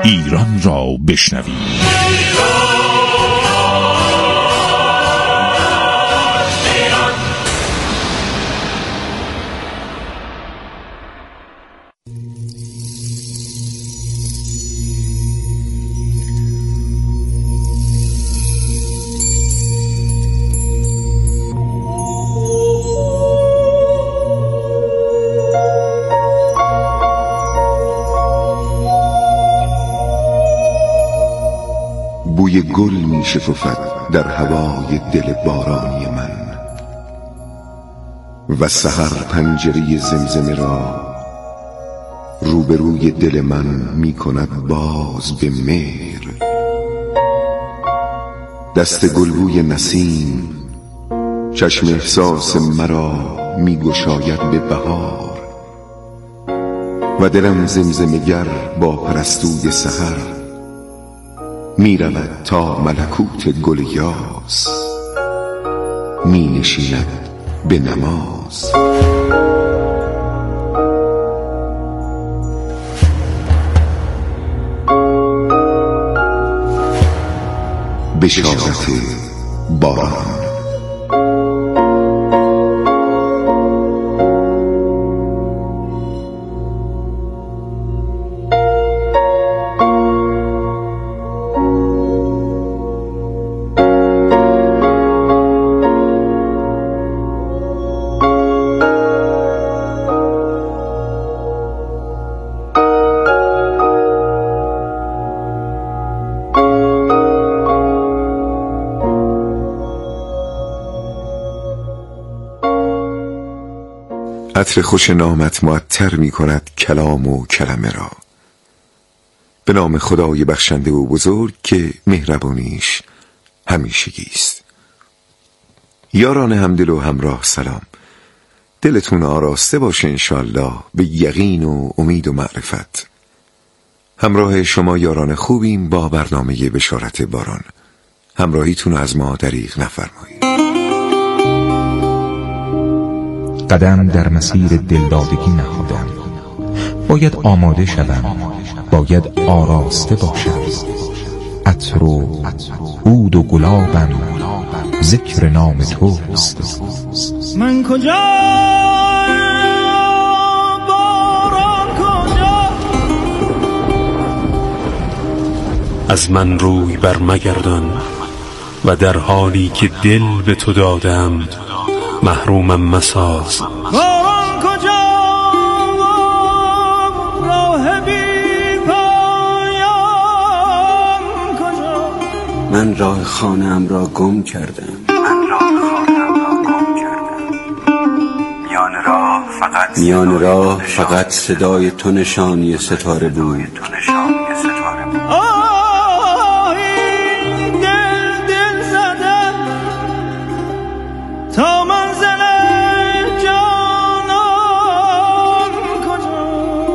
ایران را بشنوید. بوی گل می شکفد در هوای دل بارانی من و سحر پنجره زمزمه را روبروی دل من می کند باز به مهر. دست گلبوی نسیم چشم احساس مرا می گشاید به بهار و دلم زمزمه گر با پرستوی سحر می رود تا ملکوت گل یاس می نشیند به نماز. بشارت باران. عطر خوش نامت معطر می کند کلام و کلمه را. به نام خدای بخشنده و بزرگ که مهربانیش همیشگی است. یاران همدل و همراه سلام. دلتون آراسته باشه انشالله به یقین و امید و معرفت. همراه شما یاران خوبیم با برنامه بشارت باران. همراهیتون از ما دریغ نفرمایید. قدم در مسیر دلدادگی نهادم، باید آماده شدم، باید آراسته باشم. عطر و عود و گلابم ذکر نام توست. من کجا باران کجا، از من روی بر مگردان و در حالی که دل به تو دادم محرومم مساز. باران کجا راه بی پایان کجا، من راه خانه‌ام را گم کردم. میان راه فقط صدای تو نشانی ستاره بود. دل زدم تا منزل جانان کجا.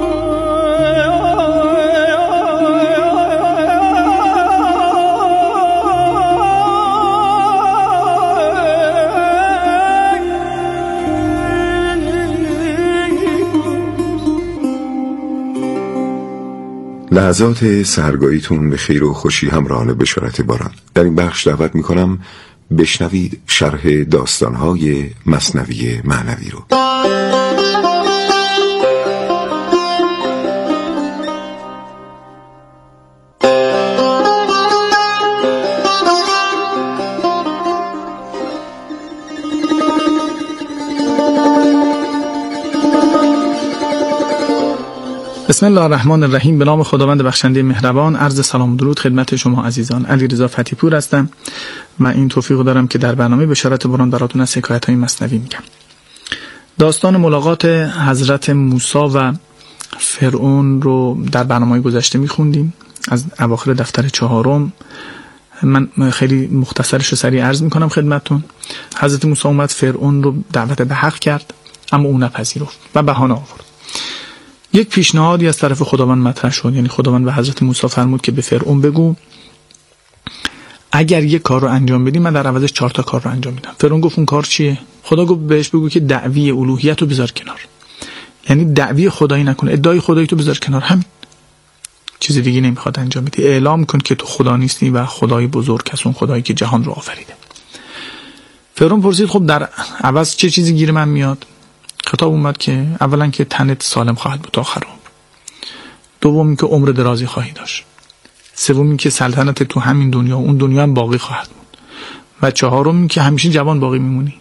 لحظات سحرگاهیتون به خیر و خوشی همراهان بشارت باران. در این بخش دعوت میکنم بشنوید شرح داستانهای مثنوی معنوی رو. بسم الله الرحمن الرحیم. به نام خداوند بخشنده مهربان. عرض سلام و درود خدمت شما عزیزان. علیرضا فتحی پور هستم. من این توفیق دارم که در برنامه بشارت باران براتون از حکایت‌های مثنوی میگم. داستان ملاقات حضرت موسی و فرعون رو در برنامه گذشته میخوندیم از اواخر دفتر 4. من خیلی مختصرش و سریع عرض میکنم خدمتتون. حضرت موسی اومد فرعون رو دعوت به حق کرد، اما اون نپذیرفت و بهانه آورد. یک پیشنهادی از طرف خداوند مطرح شد. یعنی خداوند به حضرت موسی فرمود که به فرعون بگو اگر یک کار رو انجام بدی من در عوضش 4 کار رو انجام میدم. فرعون گفت اون کار چیه؟ خدا گفت بهش بگو که دعوی الوهیت رو بذار کنار. یعنی دعوی خدایی نکن، ادعای خدایی تو بذار کنار. همین چیز دیگه نمیخواد انجام بده. اعلام کن که تو خدا نیستی و خدای بزرگ است، اون خدایی که جهان رو آفریده. فرعون پرسید خب در عوض چه چیزی گیر من میاد؟ خطاب اومد که اولا که تنت سالم خواهد بود آخر عمر، دوم که عمر درازی خواهی داشت، سوم که سلطنت تو همین دنیا و اون دنیا هم باقی خواهد بود، و چهارم که همیشه جوان باقی میمونی.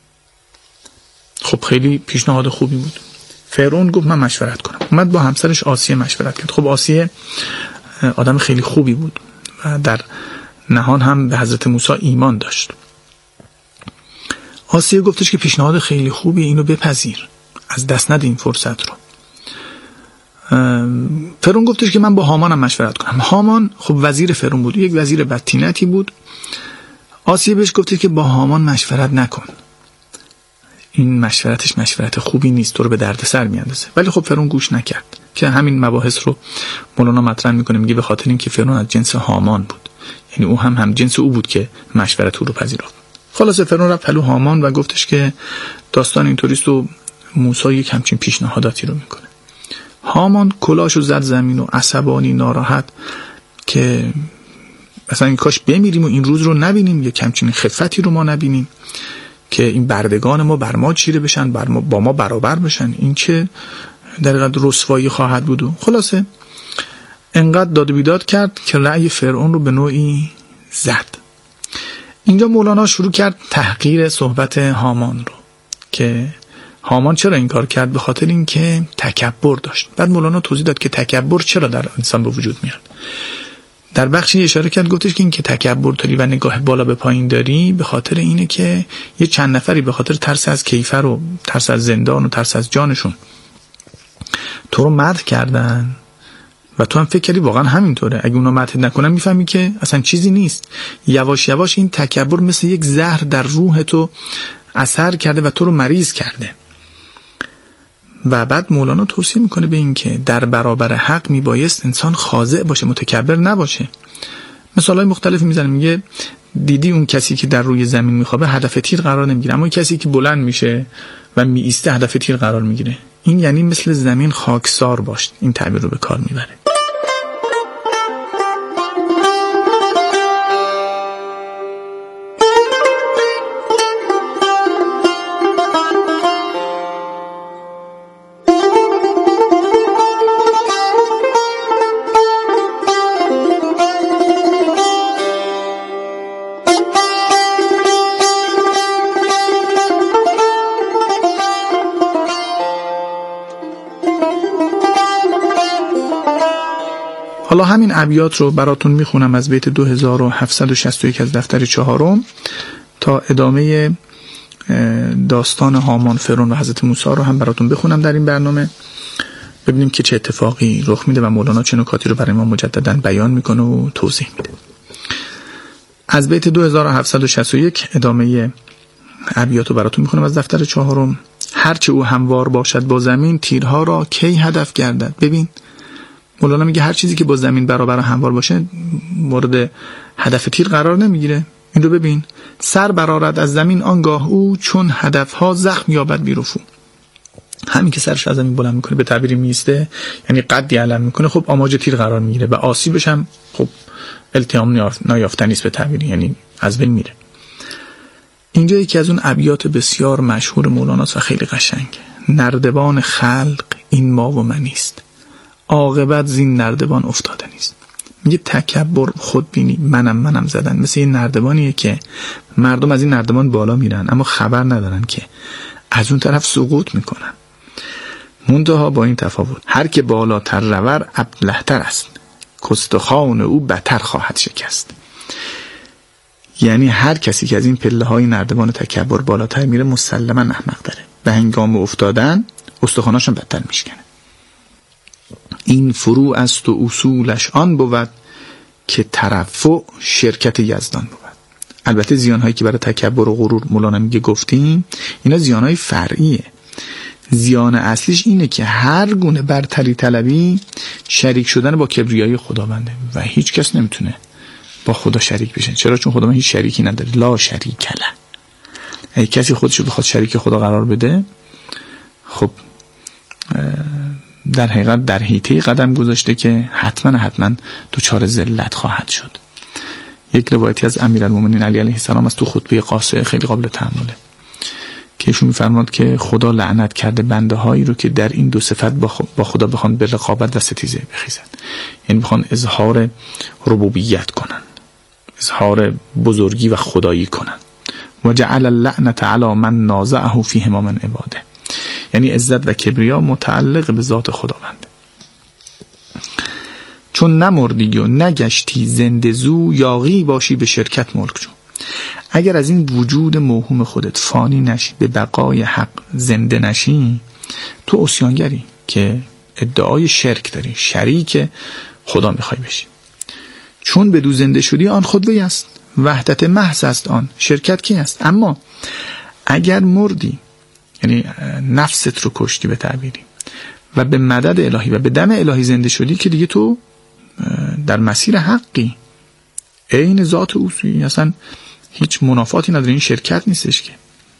خب خیلی پیشنهاد خوبی بود. فرعون گفت من مشورت کنم. اومد با همسرش آسیه مشورت کرد. خب آسیه آدم خیلی خوبی بود و در نهان هم به حضرت موسی ایمان داشت. آسیه گفتش که پیشنهاد خیلی خوبی، اینو بپذیر، از دست نده این فرصت رو. فرعون گفتش که من با هامانم مشورت کنم. هامان خب وزیر فرعون بود، یک وزیر بدتینتی بود. آسیه بهش گفته که با هامان مشورت نکن، این مشورتش مشورت خوبی نیست، تو رو به دردسر میاندازه. ولی خب فرعون گوش نکرد که همین مباحث رو مولانا مطرح میکنه، میگه به خاطر اینکه فرعون از جنس هامان بود، یعنی او هم جنس او بود که مشورت او رو پذیرفت. خلاص فرعون رفت پلو هامان و گفتش که داستان اینطوریست و موسی یک همچین پیشنهاداتی رو میکنه. هامان کلاشو زد زمین و عصبانی ناراحت که مثلا این کاش بمیریم و این روز رو نبینیم، یک همچین خفتی رو ما نبینیم که این بردگان ما بر ما چیره بشن، با ما برابر بشن، این چه در حقیقت رسوایی خواهد بود. و خلاصه انقدر داد و بیداد کرد که رأی فرعون رو به نوعی زد. اینجا مولانا شروع کرد تحقیر صحبت هامان رو که هامان چرا این کار کرد؟ به خاطر اینکه تکبر داشت. بعد مولانا توضیح داد که تکبر چرا در انسان به وجود میاد. در بخشی اشاره کرد، گفتش که این که تکبر داری و نگاه بالا به پایین داری به خاطر اینه که یه چند نفری به خاطر ترس از کیفر و ترس از زندان و ترس از جانشون تو رو مدح کردن و تو هم فکر کردی واقعا همینطوره. اگه اونا مدح نکنن میفهمی که اصلا چیزی نیست. یواش یواش این تکبر مثل یک زهر در روح تو اثر کرده و تو رو مریض کرده. و بعد مولانا توصیه میکنه به این که در برابر حق میبایست انسان خاضع باشه، متکبر نباشه. مثالای مختلفی میزنه، میگه دیدی اون کسی که در روی زمین میخوابه هدف تیر قرار نمیگیره، اما کسی که بلند میشه و میایسته هدف تیر قرار میگیره. این یعنی مثل زمین خاکسار باش، این تعبیر رو به کار میبره. حالا همین ابیات رو براتون میخونم از بیت 2761 از دفتر 4 تا ادامه داستان هامان، فرعون و حضرت موسی رو هم براتون بخونم در این برنامه، ببینیم که چه اتفاقی رخ میده و مولانا چه نکاتی رو برای ما مجددا بیان میکنه و توضیح میده. از بیت 2761 ادامه ابیات رو براتون میخونم از دفتر 4. هرچه او هموار باشد با زمین، تیرها را کی هدف گردد. ببین مولانا میگه هر چیزی که با زمین برابر هموار باشه مورد هدف تیر قرار نمیگیره. این رو ببین، سر برآرد از زمین آنگاه او، چون هدفها زخم یابد بیرفو. همین که سرش از زمین بلند میکنه، به تعبیری میسته، یعنی قدی علم میکنه، خب آماج تیر قرار میگیره و آسیبش هم خب التیام نیافتنی است به تعبیری، یعنی از بین میره. اینجا یکی از اون ابیات بسیار مشهور مولاناست و خیلی قشنگه. نردبان خلق این ما و منیست، عاقبت زین نردبان افتاده نیست. میگه تکبر، خودبینی، منم زدن مثل این نردبانیه که مردم از این نردبان بالا میرن اما خبر ندارن که از اون طرف سقوط میکنن. منتها با این تفاوت هر که بالاتر رور ابله‌تر است، کستخوان او بتر خواهد شکست. یعنی هر کسی که از این پله های نردبان تکبر بالاتر میره مسلما احمق داره، به هنگام افتادن استخواناشون بدتر میشکنه. این فروع است و اصولش آن بود که ترفع شرکت یزدان بود. البته زیانهایی که برای تکبر و غرور مولانا میگه گفتیم، اینا زیانهای فرعیه. زیان اصلیش اینه که هر گونه برتری طلبی شریک شدن با کبریای خداونده و هیچ کس نمیتونه با خدا شریک بشه. چرا؟ چون خداوند هیچ شریکی نداره، لا شریک له. اگه کسی خودشو بخواد شریک خدا قرار بده، خب در حقیقت در حیطه قدم گذاشته که حتما دچار ذلت خواهد شد. یک روایتی از امیرالمومنین علی علیه السلام از تو خطبه قاصه خیلی قابل تأمله که ایشون می‌فرماد که خدا لعنت کرده بنده هایی رو که در این دو صفت با خدا بخوان به رقابت و ستیزه بخیزن، یعنی بخوان اظهار ربوبیت کنن، اظهار بزرگی و خدایی کنن. و جعل اللعنة علی من نازعه فیهما من عباده، یعنی عزت و کبریا متعلق به ذات خداوند. چون نمردی و نگشتی زنده زو، یاغی باشی به شرکت ملک جو. اگر از این وجود موهوم خودت فانی نشی، به بقای حق زنده نشی، تو عصیانگری که ادعای شرک داری، شریک خدا میخوای بشی. چون بدو زنده شدی آن خود وی است، وحدت محض است آن، شرکت کی است؟ اما اگر مردی، یعنی نفست رو کشتی به تعبیری، و به مدد الهی و به دم الهی زنده شدی، که دیگه تو در مسیر حقی، عین ذات اوسوی، اصلا هیچ منافاتی نداره، این شرکت نیستش. که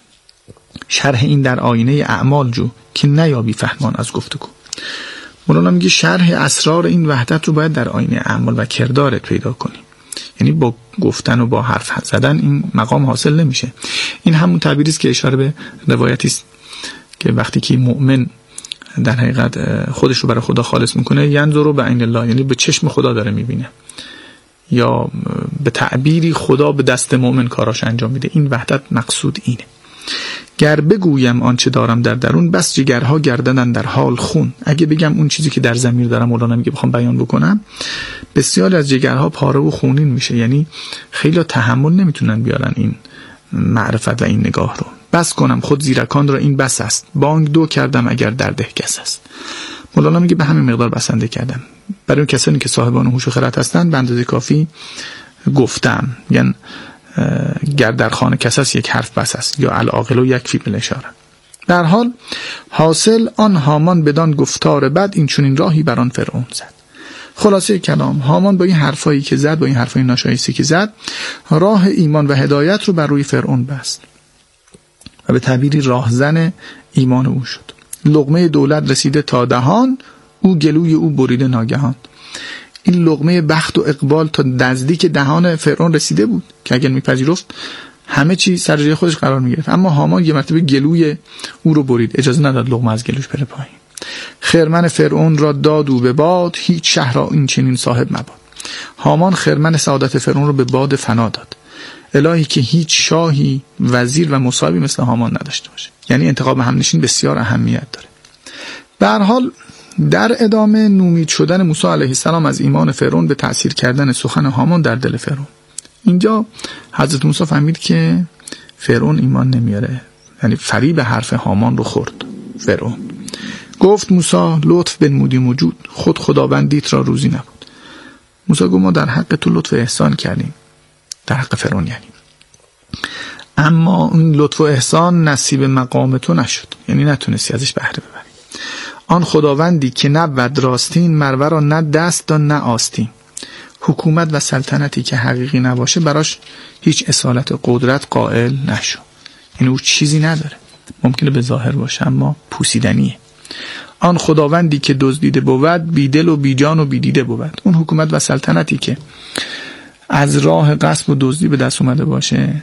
شرح این در آینه اعمال جو که نیابی فهمان از گفتگو. مولانا میگه شرح اسرار این وحدت رو باید در آینه اعمال و کردارت پیدا کنی، یعنی با گفتن و با حرف زدن این مقام حاصل نمیشه. این همون تعبیری است که اشاره به روایتی است که وقتی که مؤمن در حقیقت خودش رو برای خدا خالص میکنه، ینظر به عین الله، یعنی به چشم خدا داره میبینه، یا به تعبیری خدا به دست مؤمن کاراش انجام میده. این وحدت مقصود اینه. گر بگویم آنچه دارم در درون، بس جگرها گردنن در حال خون. اگه بگم اون چیزی که در ضمیر دارم، مولانا میگه بخوام بیان بکنم، بسیار از جگرها پاره و خونین میشه، یعنی خیلی تحمل نمیتونن بیارن این معرفت و این نگاه رو. بس کنم خود زیرکان را این بس است، بانگ دو کردم اگر در ده کس است. مولانا میگه به همین مقدار بسنده کردم. برای اون کسانی که صاحبان هوش و خرد هستند به اندازه کافی گفتم، یعنی گر در خانه کس است یک حرف بس است، یا العاقل و یکفی بالاشاره. در حال حاصل آن هامان بدان گفتار بد، این چنین راهی بر آن فرعون زد. خلاصه کلام، هامان با این حرفایی که زد، با این حرفای ناشایسته که زد، راه ایمان و هدایت رو بر روی فرعون بست و به تعبیری راهزن ایمان او شد. لقمه دولت رسیده تا دهان، او گلوی او بریده ناگهان. این لقمه بخت و اقبال تا نزدیک دهان فرعون رسیده بود که اگر میپذیرفت همه چی سر جای خودش قرار میگرفت، اما هامان یه مرتبه گلوی او رو برید، اجازه نداد لقمه از گلوش بره پایین. خرمن فرعون را داد او به باد، هیچ شهر را این چنین صاحب مباد. هامان خرمن سعادت فرعون رو به باد فنا داد. الهی که هیچ شاهی، وزیر و مصاحبی مثل هامان نداشته باشه. یعنی انتخاب همنشین بسیار اهمیت داره. به هر حال در ادامه نومید شدن موسی علیه السلام از ایمان فرعون به تأثیر کردن سخن هامان در دل فرعون. اینجا حضرت موسی فهمید که فرعون ایمان نمیاره، یعنی فریب حرف هامان رو خورد. فرعون گفت موسی لطف بنمودی موجود، خود خداوندیت را روزی نبود. موسی گفت ما در حق تو لطف و احسان کردیم، در حق فرعون یعنی، اما این لطف و احسان نصیب مقام تو نشد، یعنی نتونستی ازش بهره ببری. آن خداوندی که نبود راستین، مرور را نه دست دان نه آستین. حکومت و سلطنتی که حقیقی نباشه براش هیچ اصالت قدرت قائل نشو، یعنی او چیزی نداره، ممکنه به ظاهر باشه اما پوسیدنیه. آن خداوندی که دزدیده بود، بی دل و بی جان و بی دیده بود. اون حکومت و سلطنتی که از راه غصب و دزدی به دست اومده باشه،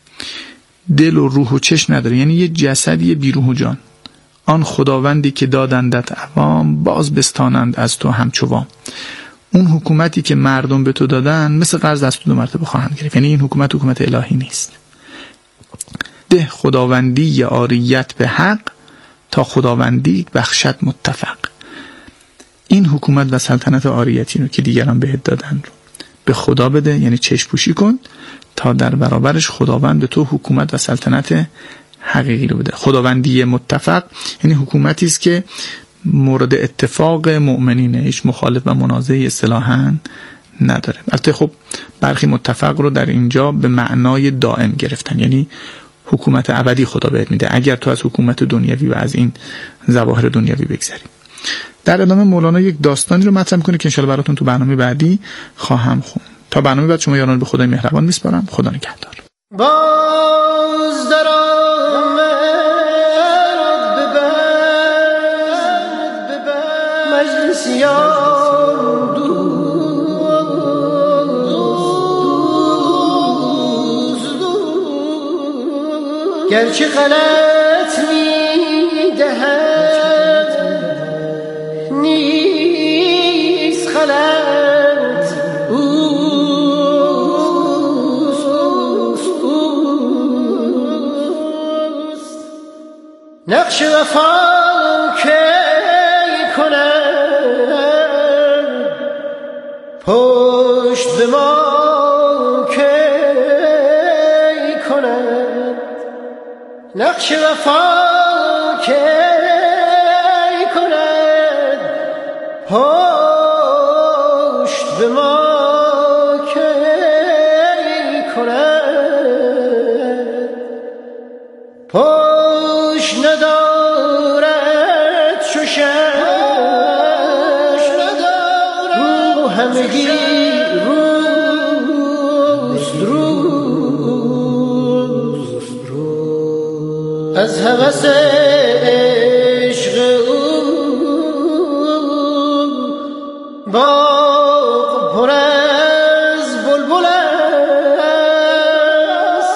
دل و روح و چشم نداره، یعنی یه جسدی بی روح و جان. آن خداوندی که دادندت عوام، باز بستانند از تو همچوام. اون حکومتی که مردم به تو دادن، مثل قرض از تو 2 مرتبه خواهند گرفت، یعنی این حکومت الهی نیست. ده خداوندی عاریت به حق، تا خداوندی بخشد متفق. این حکومت و سلطنت عاریتی رو که دیگران بهت دادن رو به خدا بده، یعنی چشم پوشی کن تا در برابرش خداوند به تو حکومت و سلطنت حقیقی رو بده. خداوندی متفق یعنی حکومتی است که مورد اتفاق مؤمنینه، هیچ مخالف و منازعی اصطلاحاً نداره. البته خب برخی متفق رو در اینجا به معنای دائم گرفتن، یعنی حکومت ابدی خدا بهت میده اگر تو از حکومت دنیوی و از این ظواهر دنیوی بگذری. در ادامه مولانا یک داستانی رو مطرح میکنه که انشالله براتون تو برنامه بعدی خواهم خوند. تا برنامه بعد شما یاران به خدای مهربان میسپارم. خدا نگهدار. باز در آمد ببر مجلس یار گرچه غلط می‌دهد نیست غلط اوست نقش وفا که کنم پشت به ما که کنم نقش وفا که کند پشت به ما که کند پشت ندارد چو شمع رو همگی از هوس عشق او باغ پر از بلبل است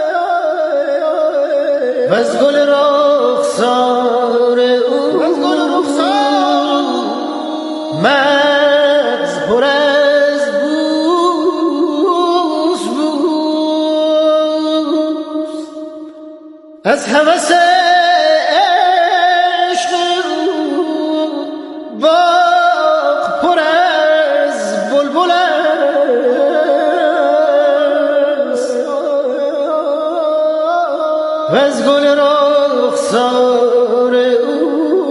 وز گل رخسار او مغز پر از بوس از هوس عشق باغ پر از بلبل است وز گل رخسار او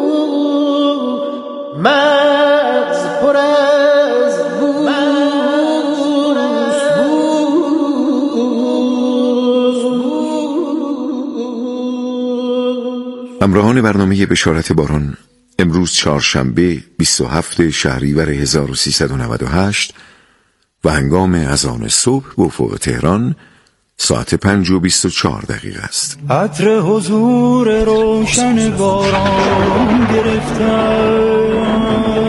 مغز پر از همراهان برنامه بشارت باران، امروز چهارشنبه 27 شهریور 1398 و هنگام اذان صبح به افق تهران ساعت 5:24 است. عطر حضور روشن باران گرفتم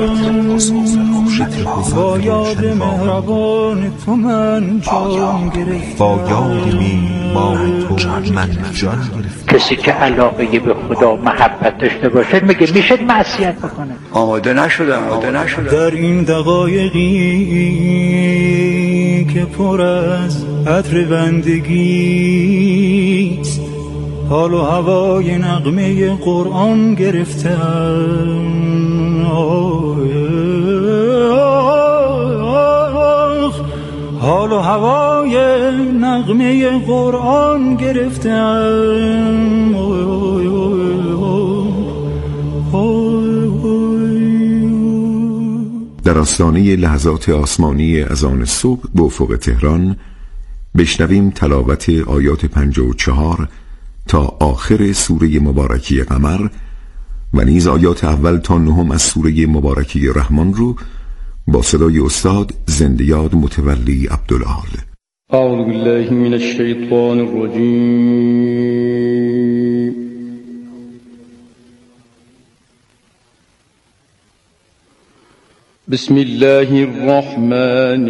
با یاد مهربان تو من جان گرفتم با یاد میهمان تو من جان گرفتم. کسی که علاقه به خدا محبت داشته باشه میگه میشه معصیت بکنه. آماده نشدم. در این دقایقی که پر از عطر بندگیست حال و هوای نغمه قرآن گرفتم حال و هوای نغمه قرآن گرفتم در آستانه لحظات آسمانی اذان صبح به افق تهران بشنویم تلاوت آیات 54 تا آخر سوره مبارکی قمر و نیز آیات اول تا 9 از سوره مبارکی رحمان رو با صدای استاد زنده‌یاد متولی عبدالعال. اعوذ بالله من الشیطان الرجیم. بسم الله الرحمن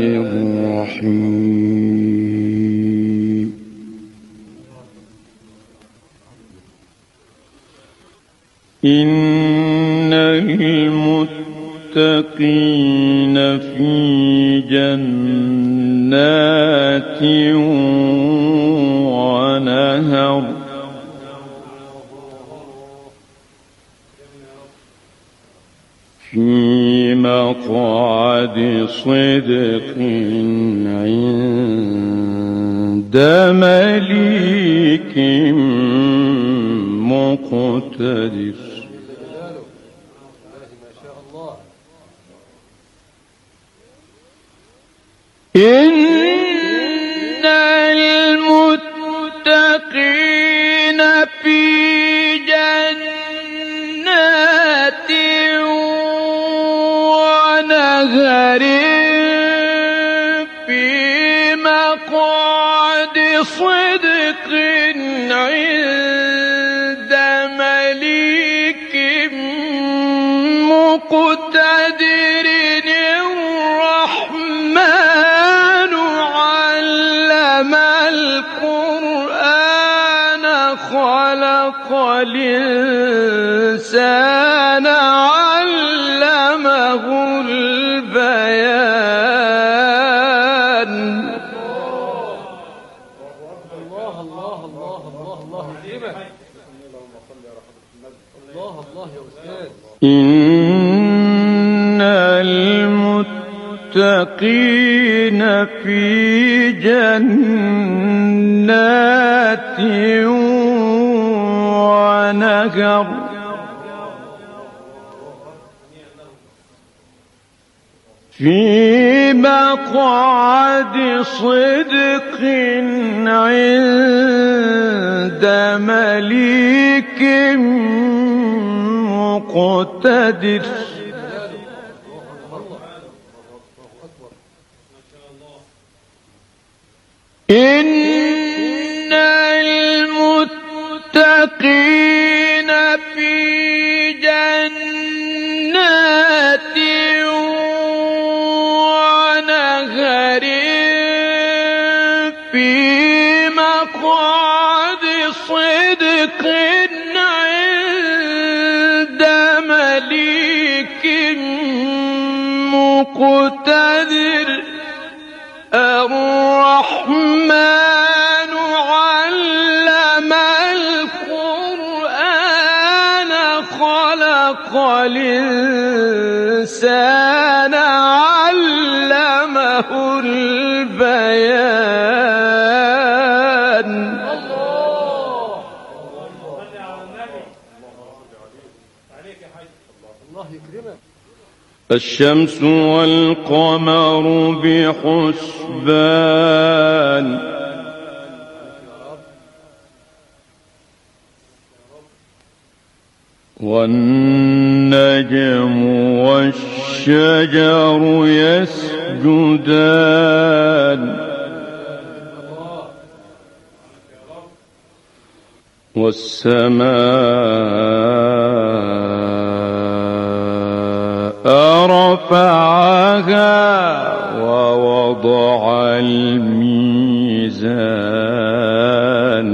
الرحیم. إن المتقين في جنات ونهر في مقعد صدق عند مليك مقتدر. إن المتقين في جنات ونهر في مقعد صدق عند مليك مقتدر. مقتدر الرحمن علم القرآن خلق الإنسان علمه البيان. إن المتقين في جنات ونهر في مقعد صدق عند مليك مقتدر. إن المتقين في جنات ونهر في مقعد صدق عند مليك مقتدر. الرحمن علم القرآن خلق الإنسان علمه البيان. الشمس والقمر بحسبان والنجم والشجر يسجدان والسماء رفعها ووضع الميزان.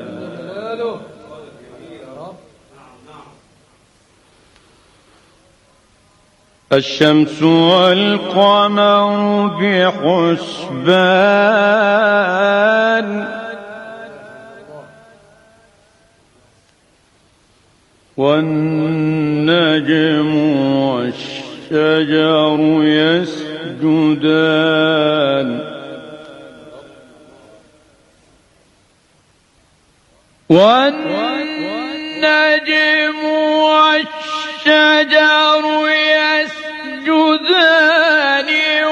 الشمس والقمر بحسبان والنجم والشجر يسجدان والنجم والشجر يسجدان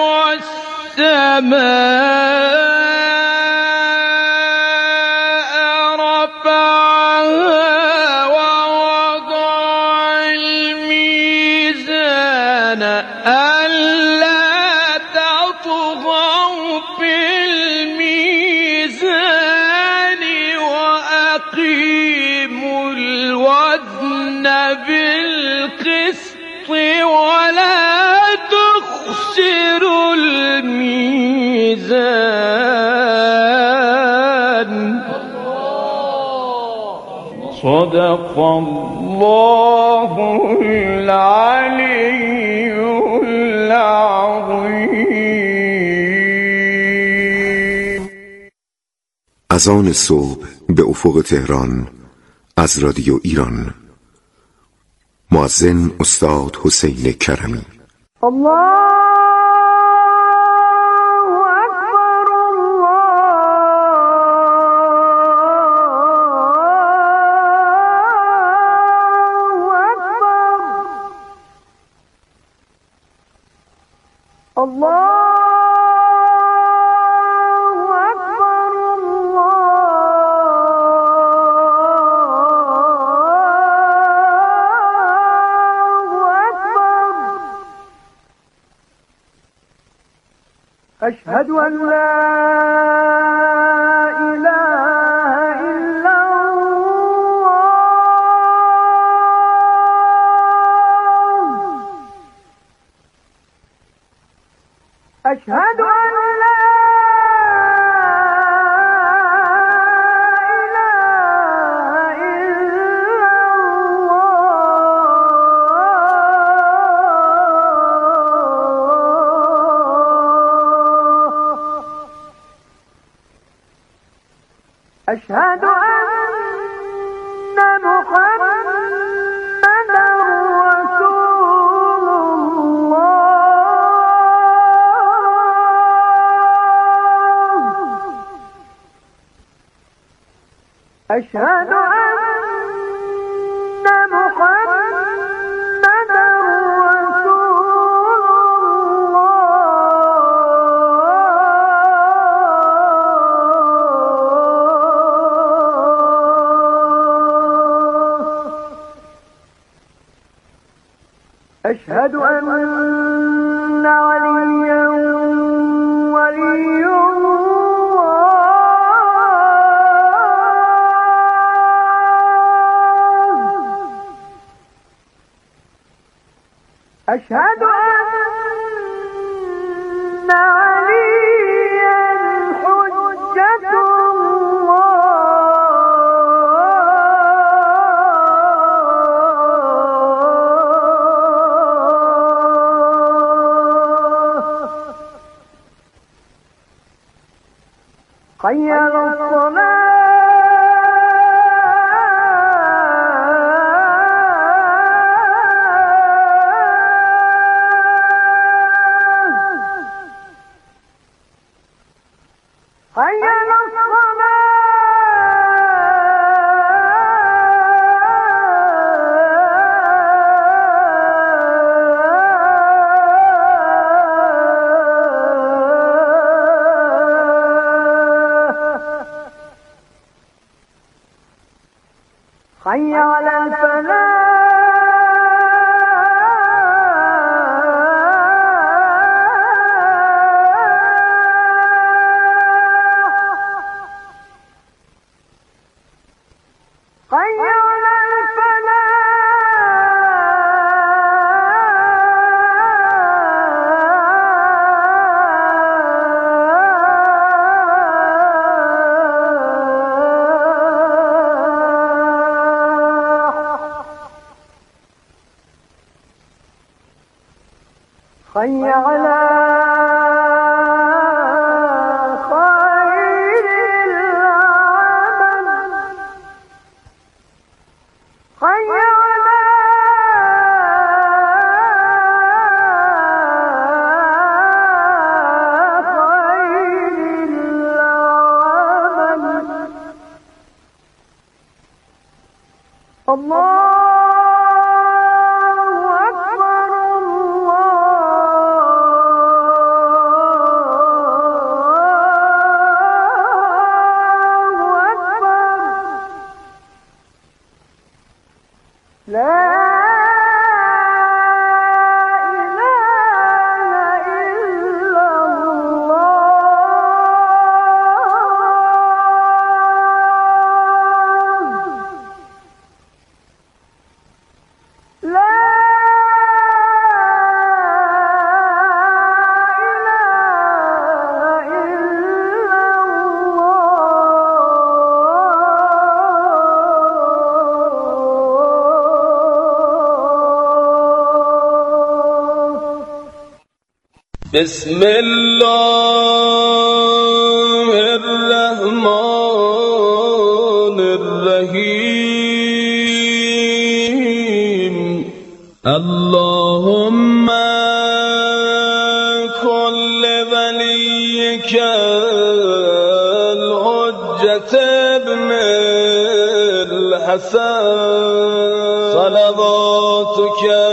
والسماء رفعها ووضع الميزان ألا تطغوا في الميزان وأقيموا الوزن بالقسط ولا تخسروا الميزان. صدق الله العلي العظيم. اذان صبح به افق تهران از رادیو ایران. مؤذن استاد حسین کرمی. الله أشهد أن لا إله إلا الله أشهد أن لا أشهد أن محمدًا رسول الله أشهد أن محمدًا أشهد أن عليا ولي الله أشهد أن عليا حجة حي على الصلاة حي على حي على الفلاح حي على حي على خير العمل حي على خير العمل الله لا إله إلا الله لا بسم الله الرحمن الرحيم اللهم كل وليك الحجة ابن الحسن صلواتك